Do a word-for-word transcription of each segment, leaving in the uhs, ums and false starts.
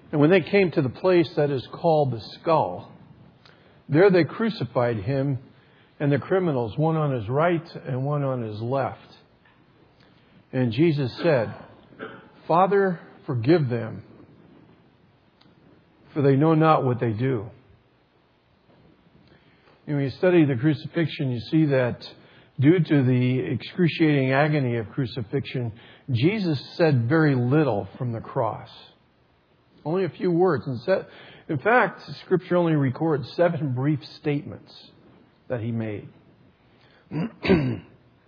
And when they came to the place that is called the Skull, there they crucified him and the criminals, one on his right and one on his left. And Jesus said, "Father, forgive them, for they know not what they do." And when you study the crucifixion, you see that due to the excruciating agony of crucifixion, Jesus said very little from the cross. Only a few words. In fact, Scripture only records seven brief statements that he made. And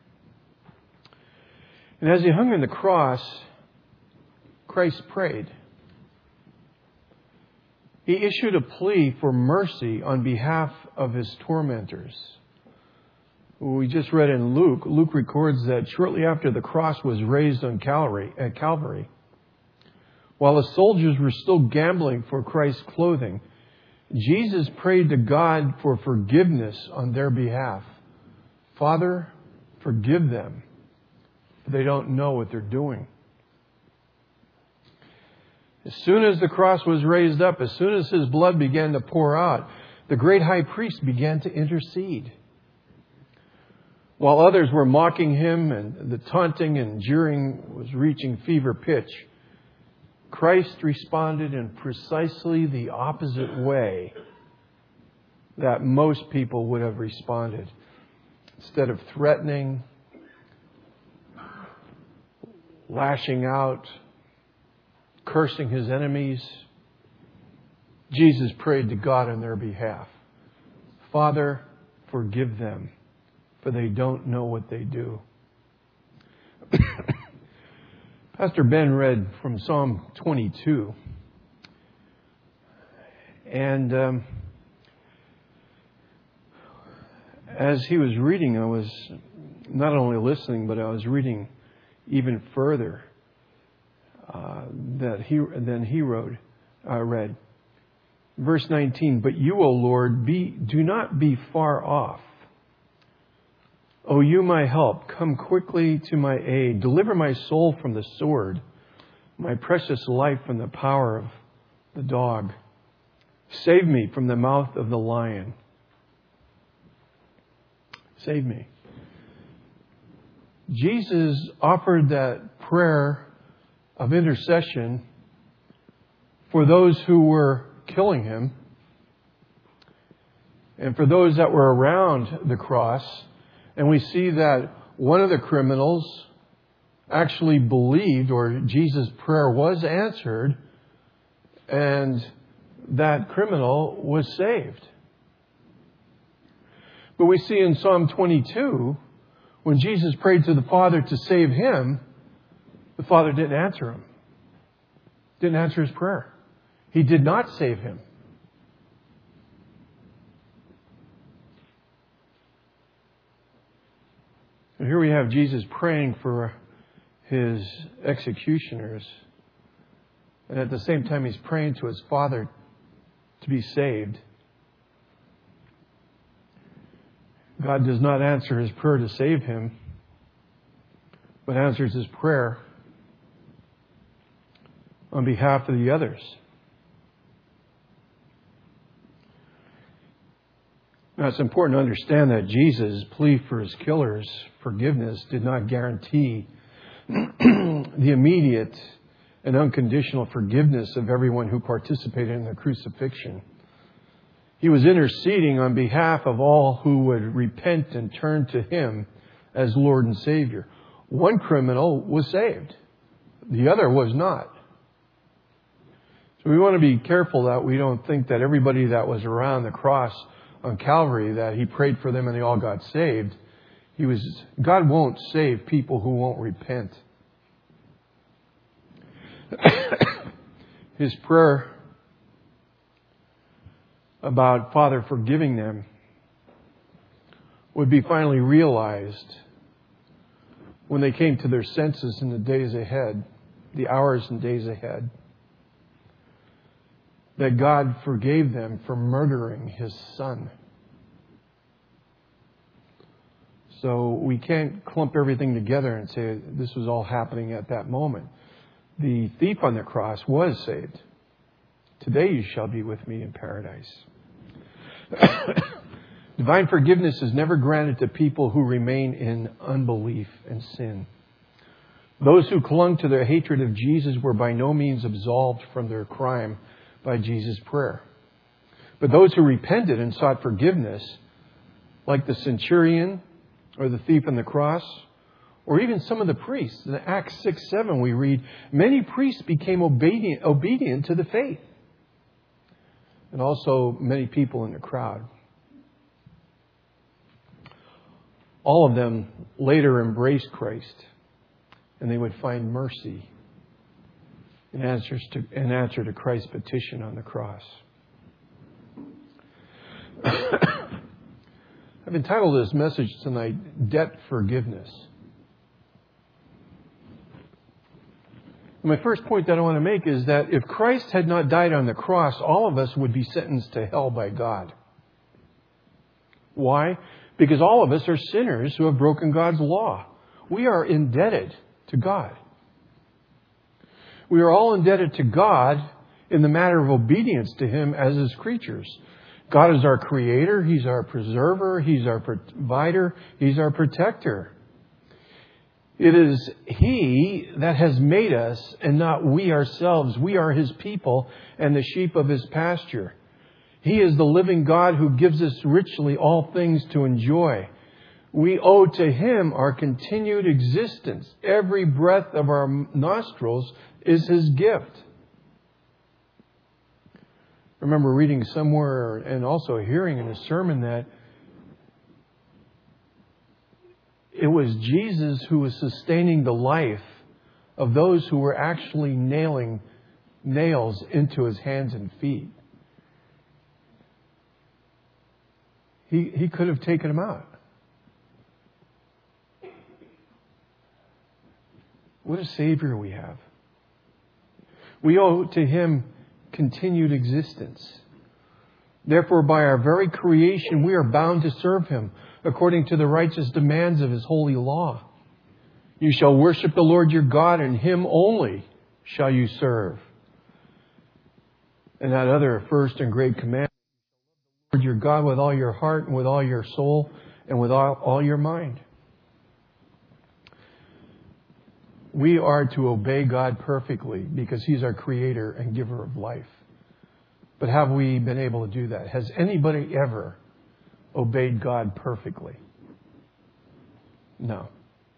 as he hung on the cross, Christ prayed. He issued a plea for mercy on behalf of his tormentors. We just read in Luke, Luke records that shortly after the cross was raised on Calvary, at Calvary, while the soldiers were still gambling for Christ's clothing, Jesus prayed to God for forgiveness on their behalf. "Father, forgive them. They don't know what they're doing." As soon as the cross was raised up, as soon as his blood began to pour out, the great high priest began to intercede. While others were mocking him and the taunting and jeering was reaching fever pitch, Christ responded in precisely the opposite way that most people would have responded. Instead of threatening, lashing out, cursing his enemies, Jesus prayed to God on their behalf. "Father, forgive them, for they don't know what they do." Pastor Ben read from Psalm twenty-two. And um, as he was reading, I was not only listening, but I was reading even further uh, that he than he wrote. I uh, read verse nineteen. "But you, O Lord, be do not be far off. O you, my help, come quickly to my aid. Deliver my soul from the sword, my precious life from the power of the dog. Save me from the mouth of the lion." Save me. Jesus offered that prayer of intercession for those who were killing him and for those that were around the cross. And we see that one of the criminals actually believed, or Jesus' prayer was answered, and that criminal was saved. But we see in Psalm twenty-two, when Jesus prayed to the Father to save him, the Father didn't answer him. Didn't answer his prayer. He did not save him. And here we have Jesus praying for his executioners. And at the same time, he's praying to his Father to be saved. God does not answer his prayer to save him, but answers his prayer on behalf of the others. Now, it's important to understand that Jesus' plea for his killers' forgiveness did not guarantee the immediate and unconditional forgiveness of everyone who participated in the crucifixion. He was interceding on behalf of all who would repent and turn to him as Lord and Savior. One criminal was saved. The other was not. So we want to be careful that we don't think that everybody that was around the cross on Calvary, that he prayed for them and they all got saved. He was, God won't save people who won't repent. His prayer about Father forgiving them would be finally realized when they came to their senses in the days ahead, the hours and days ahead, that God forgave them for murdering his Son. So we can't clump everything together and say this was all happening at that moment. The thief on the cross was saved. Today you shall be with me in paradise. Divine forgiveness is never granted to people who remain in unbelief and sin. Those who clung to their hatred of Jesus were by no means absolved from their crime by Jesus' prayer. But those who repented and sought forgiveness, like the centurion or the thief on the cross, or even some of the priests, in Acts six seven we read, many priests became obedient, obedient to the faith. And also many people in the crowd. All of them later embraced Christ, and they would find mercy in, answers to, in answer to Christ's petition on the cross. I've entitled this message tonight, Debt Forgiveness. My first point that I want to make is that if Christ had not died on the cross, all of us would be sentenced to hell by God. Why? Because all of us are sinners who have broken God's law. We are indebted to God. We are all indebted to God in the matter of obedience to Him as His creatures. God is our creator. He's our preserver. He's our provider. He's our protector. It is He that has made us and not we ourselves. We are His people and the sheep of His pasture. He is the living God who gives us richly all things to enjoy. We owe to Him our continued existence. Every breath of our nostrils is His gift. I remember reading somewhere and also hearing in a sermon that it was Jesus who was sustaining the life of those who were actually nailing nails into His hands and feet. He, he could have taken them out. What a Savior we have. We owe to Him continued existence. Therefore, by our very creation, we are bound to serve Him according to the righteous demands of His holy law. You shall worship the Lord your God, and Him only shall you serve. And that other first and great command, Lord your God with all your heart and with all your soul and with all, all your mind. We are to obey God perfectly because He's our creator and giver of life. But have we been able to do that? Has anybody ever obeyed God perfectly? No.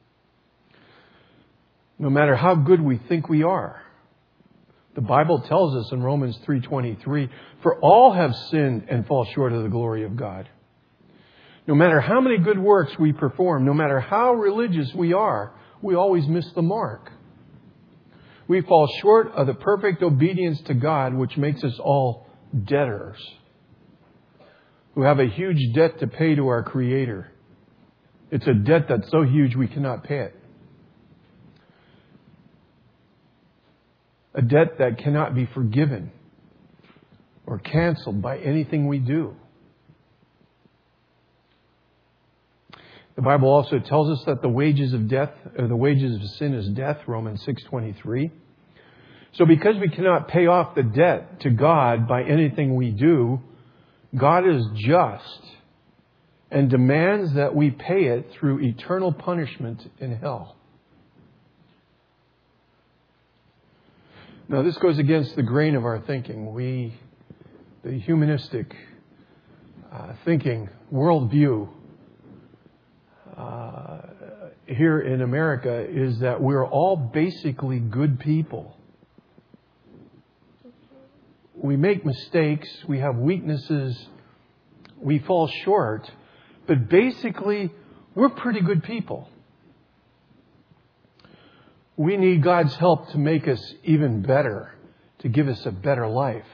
No matter how good we think we are. The Bible tells us in Romans three twenty-three, for all have sinned and fall short of the glory of God. No matter how many good works we perform, no matter how religious we are, we always miss the mark. We fall short of the perfect obedience to God, which makes us all debtors who have a huge debt to pay to our Creator. It's a debt that's so huge we cannot pay it. A debt that cannot be forgiven or canceled by anything we do. The Bible also tells us that the wages of death, or the wages of sin is death, Romans six twenty-three. So because we cannot pay off the debt to God by anything we do, God is just and demands that we pay it through eternal punishment in hell. Now, this goes against the grain of our thinking. We, the humanistic uh, thinking, worldview uh, here in America is that we're all basically good people. We make mistakes, we have weaknesses, we fall short, but basically, we're pretty good people. We need God's help to make us even better, to give us a better life.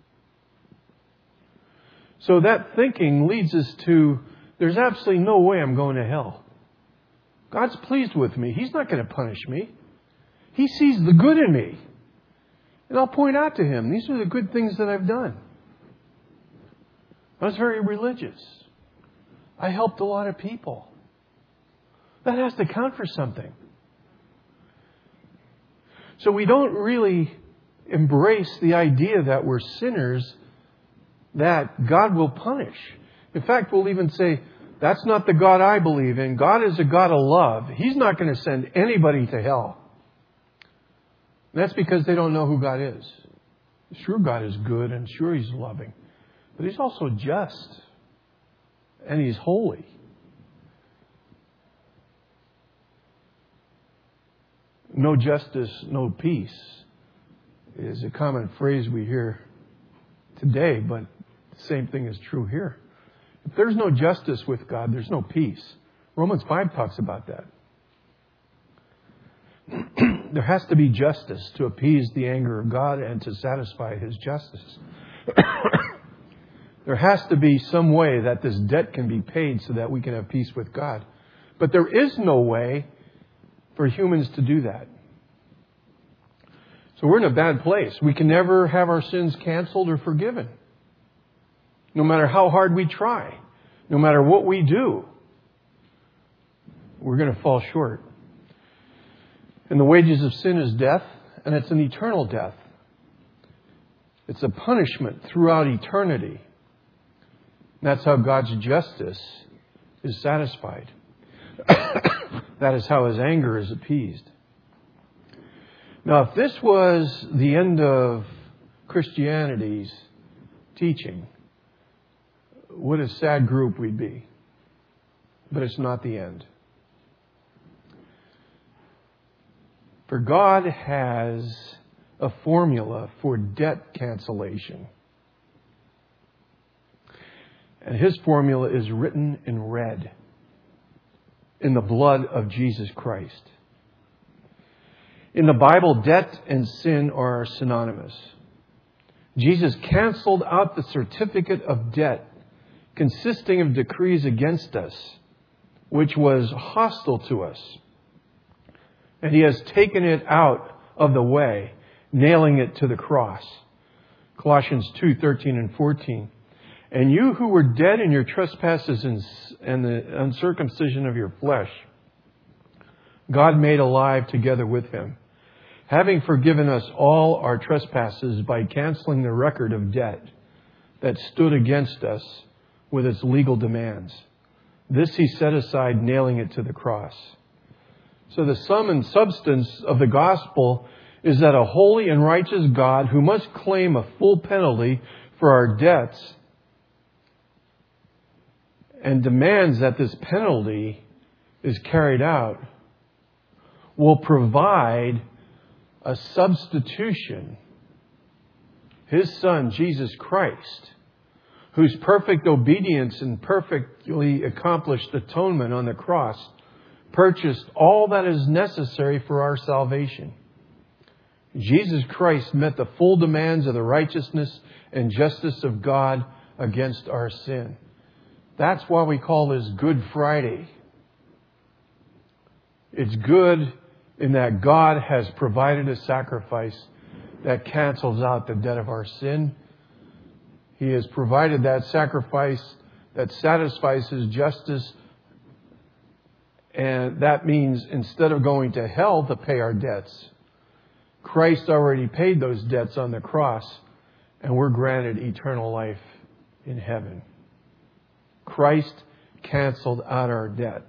So that thinking leads us to, there's absolutely no way I'm going to hell. God's pleased with me. He's not going to punish me. He sees the good in me. And I'll point out to Him, these are the good things that I've done. I was very religious. I helped a lot of people. That has to count for something. So we don't really, embrace the idea that we're sinners that God will punish. In fact, we'll even say, that's not the God I believe in. God is a God of love. He's not going to send anybody to hell. And that's because they don't know who God is. Sure, God is good, and sure, He's loving. But He's also just. And He's holy. No justice, no peace is a common phrase we hear today, but the same thing is true here. If there's no justice with God, there's no peace. Romans five talks about that. There has to be justice to appease the anger of God and to satisfy His justice. There has to be some way that this debt can be paid so that we can have peace with God. But there is no way for humans to do that. So we're in a bad place. We can never have our sins canceled or forgiven. No matter how hard we try, no matter what we do, we're going to fall short. And the wages of sin is death, and it's an eternal death. It's a punishment throughout eternity. That's how God's justice is satisfied. That is how His anger is appeased. Now, if this was the end of Christianity's teaching, what a sad group we'd be. But it's not the end. For God has a formula for debt cancellation. And His formula is written in red in the blood of Jesus Christ. In the Bible, debt and sin are synonymous. Jesus canceled out the certificate of debt consisting of decrees against us, which was hostile to us. And He has taken it out of the way, nailing it to the cross. Colossians two, thirteen and fourteen. And you who were dead in your trespasses and the uncircumcision of your flesh, God made alive together with Him, having forgiven us all our trespasses by canceling the record of debt that stood against us with its legal demands. This He set aside, nailing it to the cross. So the sum and substance of the gospel is that a holy and righteous God who must claim a full penalty for our debts and demands that this penalty is carried out will provide a substitution, His Son, Jesus Christ, whose perfect obedience and perfectly accomplished atonement on the cross purchased all that is necessary for our salvation. Jesus Christ met the full demands of the righteousness and justice of God against our sin. That's why we call this Good Friday. It's good in that God has provided a sacrifice that cancels out the debt of our sin. He has provided that sacrifice that satisfies His justice. And that means instead of going to hell to pay our debts, Christ already paid those debts on the cross, and we're granted eternal life in heaven. Christ canceled out our debt.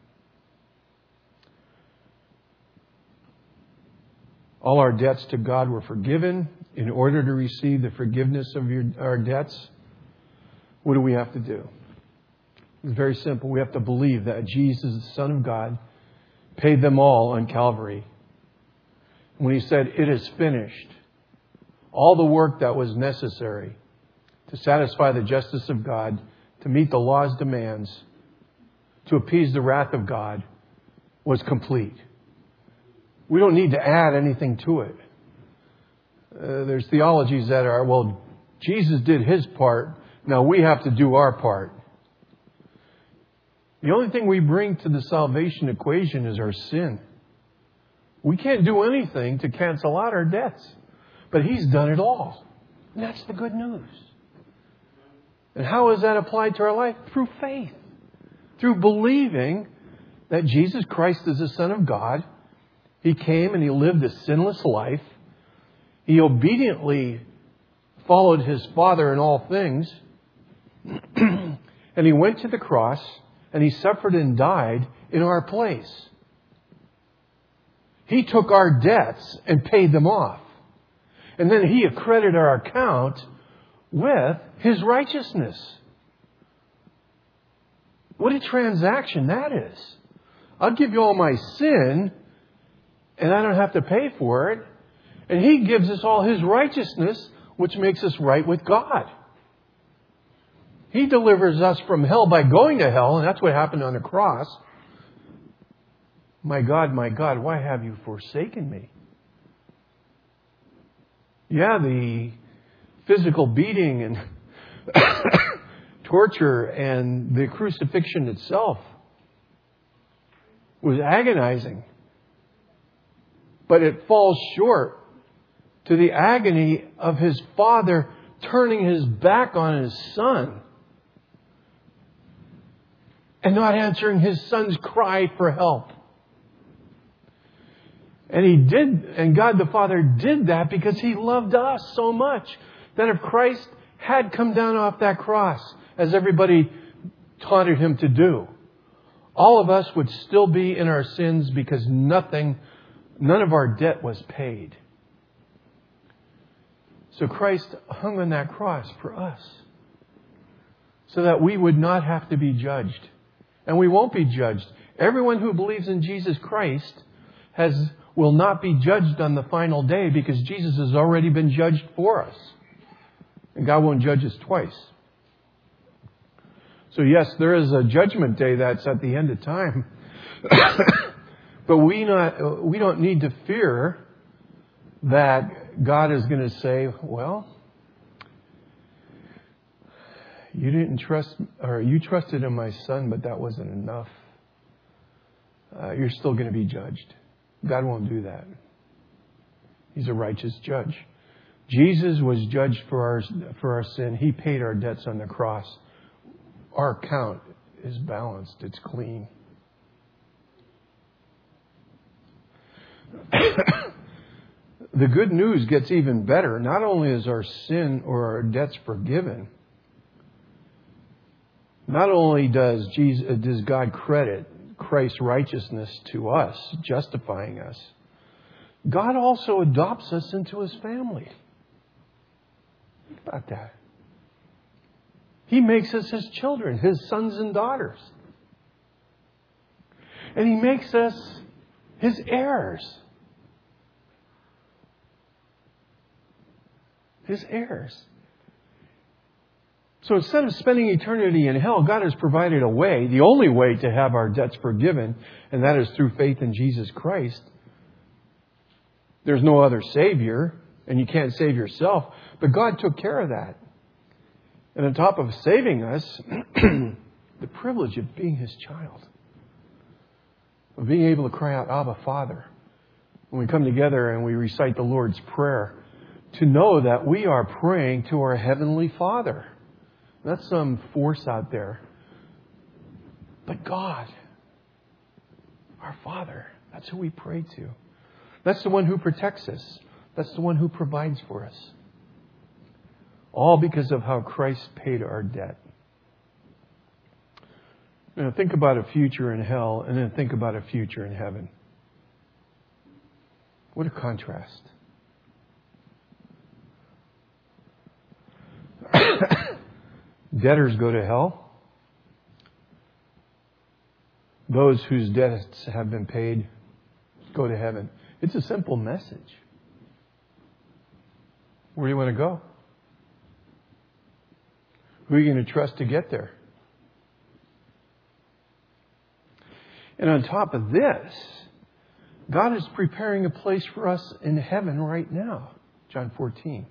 All our debts to God were forgiven. In order to receive the forgiveness of your, our debts, what do we have to do? It's very simple. We have to believe that Jesus, the Son of God, paid them all on Calvary. When He said, "It is finished," all the work that was necessary to satisfy the justice of God, to meet the law's demands, to appease the wrath of God, was complete. We don't need to add anything to it. Uh, there's theologies that are, well, Jesus did His part, now we have to do our part. The only thing we bring to the salvation equation is our sin. We can't do anything to cancel out our debts, but He's done it all. And that's the good news. And how is that applied to our life? Through faith. Through believing that Jesus Christ is the Son of God. He came and He lived a sinless life. He obediently followed His Father in all things. And He went to the cross and He suffered and died in our place. He took our debts and paid them off. And then He accredited our account with His righteousness. What a transaction that is. I'll give you all my sin and I don't have to pay for it. And He gives us all His righteousness, which makes us right with God. He delivers us from hell by going to hell, and that's what happened on the cross. My God, my God, why have you forsaken me? Yeah, the physical beating and torture and the crucifixion itself was agonizing. But it falls short to the agony of His Father turning His back on His Son and not answering His Son's cry for help. And He did, and God the Father did that because He loved us so much that if Christ had come down off that cross, as everybody taunted Him to do, all of us would still be in our sins because nothing, none of our debt was paid. So Christ hung on that cross for us so that we would not have to be judged. And we won't be judged. Everyone who believes in Jesus Christ has will not be judged on the final day because Jesus has already been judged for us. And God won't judge us twice. So yes, there is a judgment day that's at the end of time. But we not we don't need to fear that God is going to say, well, you didn't trust, or you trusted in my Son, but that wasn't enough. Uh, you're still going to be judged. God won't do that. He's a righteous judge. Jesus was judged for our for our sin. He paid our debts on the cross. Our account is balanced. It's clean. The good news gets even better. Not only is our sin or our debts forgiven, not only does Jesus, does God credit Christ's righteousness to us, justifying us, God also adopts us into His family. Think about that. He makes us His children, His sons and daughters. And He makes us His heirs. His heirs. So instead of spending eternity in hell, God has provided a way, the only way to have our debts forgiven, and that is through faith in Jesus Christ. There's no other Savior, and you can't save yourself, but God took care of that. And on top of saving us, the privilege of being His child, of being able to cry out, Abba, Father, when we come together and we recite the Lord's Prayer, to know that we are praying to our Heavenly Father. That's some force out there. But God, our Father, that's who we pray to. That's the one who protects us. That's the one who provides for us. All because of how Christ paid our debt. Now think about a future in hell and then think about a future in heaven. What a contrast. Debtors go to hell. Those whose debts have been paid go to heaven. It's a simple message. Where do you want to go? Who are you going to trust to get there? And on top of this, God is preparing a place for us in heaven right now. John fourteen.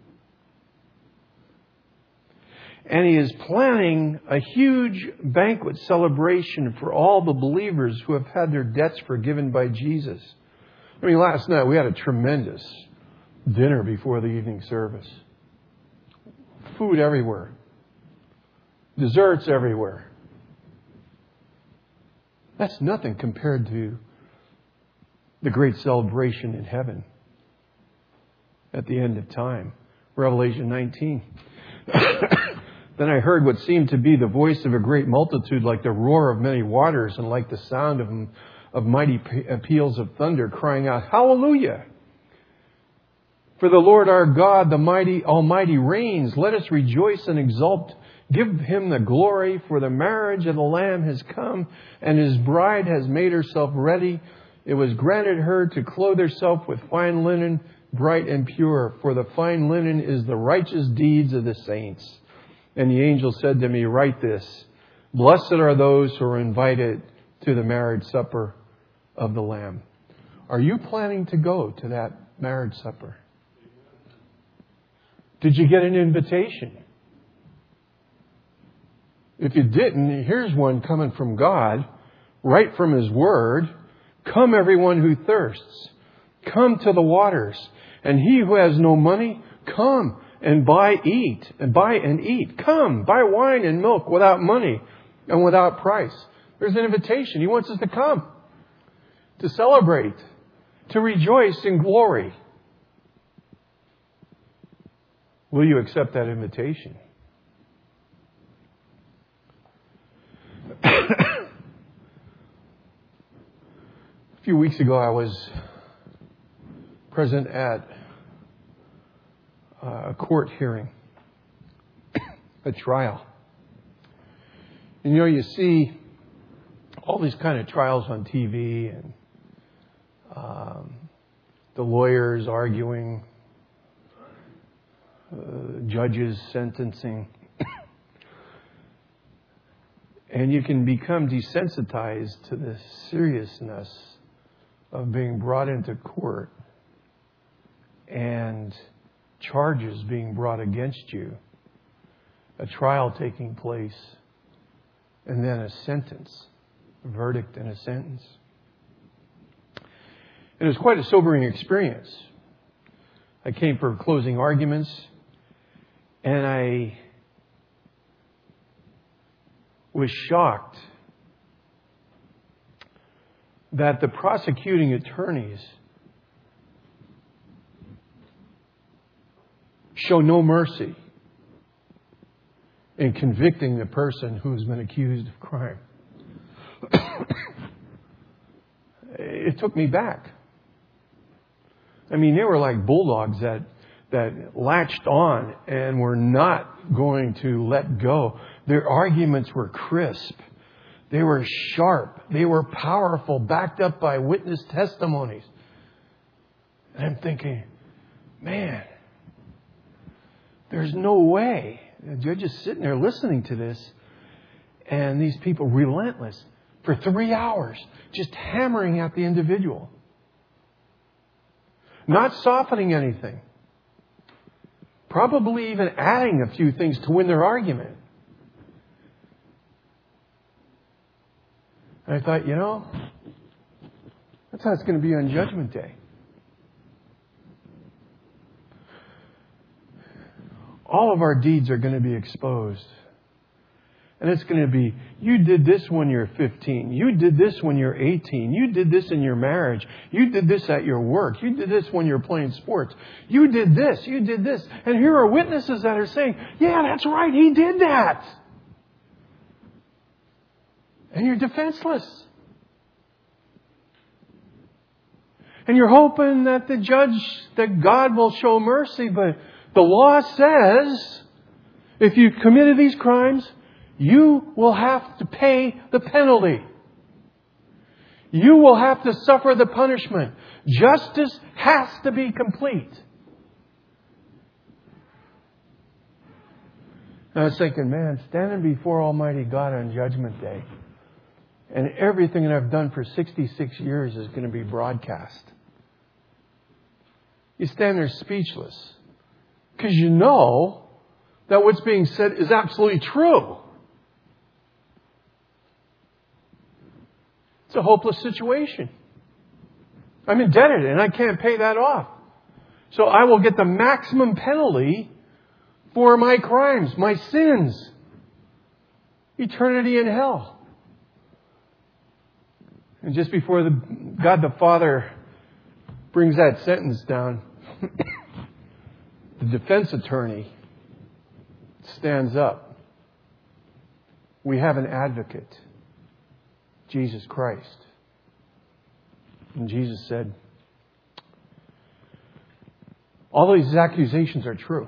And He is planning a huge banquet celebration for all the believers who have had their debts forgiven by Jesus. I mean, last night we had a tremendous dinner before the evening service. Food everywhere. Desserts everywhere. That's nothing compared to the great celebration in heaven. at the end of time. Revelation nineteen. Then I heard what seemed to be the voice of a great multitude, like the roar of many waters, and like the sound of, of mighty peals of thunder, crying out, Hallelujah! For the Lord our God, the mighty Almighty, reigns. Let us rejoice and exult. Give Him the glory, for the marriage of the Lamb has come, and His bride has made herself ready. It was granted her to clothe herself with fine linen, bright and pure, for the fine linen is the righteous deeds of the saints. And the angel said to me, Write this, Blessed are those who are invited to the marriage supper of the Lamb. Are you planning to go to that marriage supper? Did you get an invitation? If you didn't, here's one coming from God, right from His Word. Come, everyone who thirsts. Come to the waters. And he who has no money, come and buy, eat, and buy and eat. Come, buy wine and milk without money and without price. There's an invitation. He wants us to come, to celebrate, to rejoice in glory. Will you accept that invitation? A few weeks ago, I was present at a court hearing, a trial. And you know, you see all these kind of trials on T V, and um, the lawyers arguing, uh, judges sentencing. And you can become desensitized to the seriousness of being brought into court and charges being brought against you, a trial taking place, and then a sentence, a verdict and a sentence. And it was quite a sobering experience. I came for closing arguments, and I was shocked that the prosecuting attorneys show no mercy in convicting the person who's been accused of crime. It took me back. I mean, they were like bulldogs that that latched on and were not going to let go. Their arguments were crisp. They were sharp. They were powerful, backed up by witness testimonies. And I'm thinking, man, there's no way. The judge is sitting there listening to this, and these people relentless for three hours, just hammering at the individual. Not softening anything. Probably even adding a few things to win their argument. And I thought, you know, that's how it's going to be on Judgment Day. All of our deeds are going to be exposed. And it's going to be, you did this when you're fifteen. You did this when you're eighteen. You did this in your marriage. You did this at your work. You did this when you're playing sports. You did this. You did this. And here are witnesses that are saying, yeah, that's right. He did that. And you're defenseless. And you're hoping that the judge, that God will show mercy. But the law says, if you've committed these crimes, you will have to pay the penalty. You will have to suffer the punishment. Justice has to be complete. And I was thinking, man, standing before Almighty God on Judgment Day, and everything that I've done for sixty-six years is going to be broadcast. You stand there speechless, because you know that what's being said is absolutely true. It's a hopeless situation. I'm indebted and I can't pay that off. So I will get the maximum penalty for my crimes, my sins. Eternity in hell. And just before the God the Father brings that sentence down, the defense attorney stands up. We have an advocate, Jesus Christ. And Jesus said, all these accusations are true.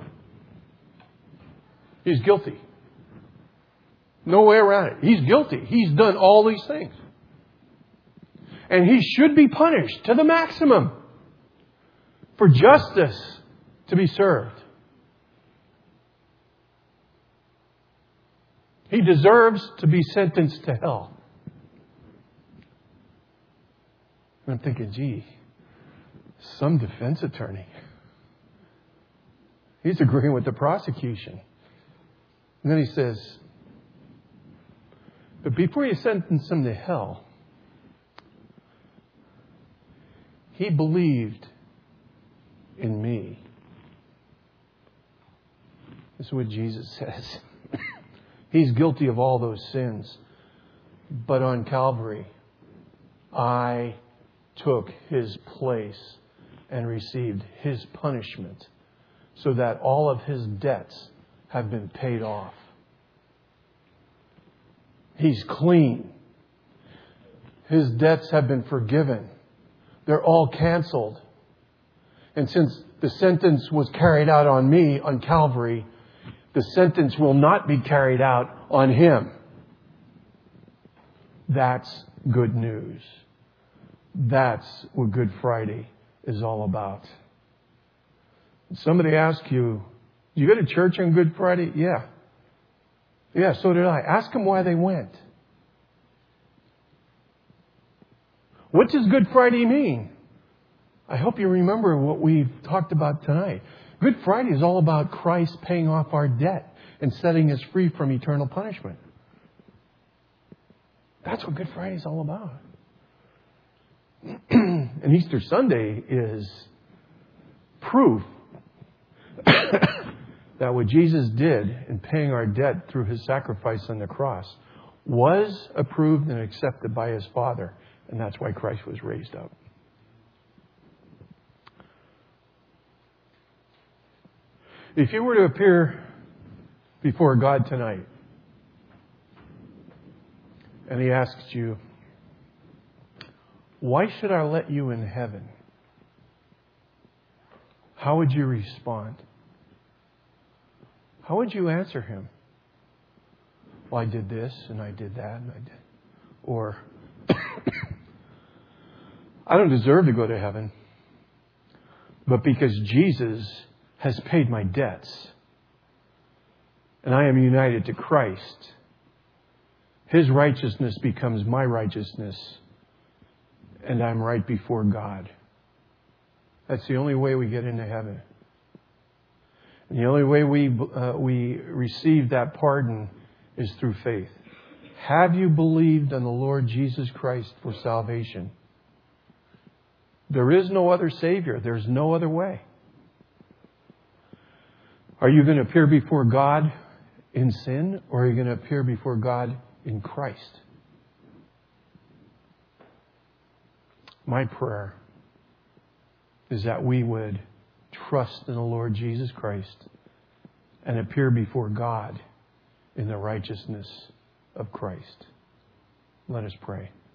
He's guilty. No way around it. He's guilty. He's done all these things. And he should be punished to the maximum for justice to be served. He deserves to be sentenced to hell. And I'm thinking, gee, some defense attorney. He's agreeing with the prosecution. And then he says, but before you sentence him to hell, he believed in me. This is what Jesus says. He's guilty of all those sins. But on Calvary, I took his place and received his punishment so that all of his debts have been paid off. He's clean. His debts have been forgiven. They're all canceled. And since the sentence was carried out on me on Calvary, the sentence will not be carried out on him. That's good news. That's what Good Friday is all about. Somebody asks you, do you go to church on Good Friday? Yeah. Yeah, so did I. Ask them why they went. What does Good Friday mean? I hope you remember what we've talked about tonight. Good Friday is all about Christ paying off our debt and setting us free from eternal punishment. That's what Good Friday is all about. And Easter Sunday is proof that what Jesus did in paying our debt through his sacrifice on the cross was approved and accepted by his Father. And that's why Christ was raised up. If you were to appear before God tonight and he asks you, why should I let you in heaven? How would you respond? How would you answer him? Well, I did this and I did that and I did. Or, I don't deserve to go to heaven. But because Jesus has paid my debts and I am united to Christ, his righteousness becomes my righteousness and I'm right before God. That's the only way we get into heaven. And the only way we uh, we receive that pardon is through faith. Have you believed on the Lord Jesus Christ for salvation? There is no other Savior. There's no other way. Are you going to appear before God in sin, or are you going to appear before God in Christ? My prayer is that we would trust in the Lord Jesus Christ and appear before God in the righteousness of Christ. Let us pray.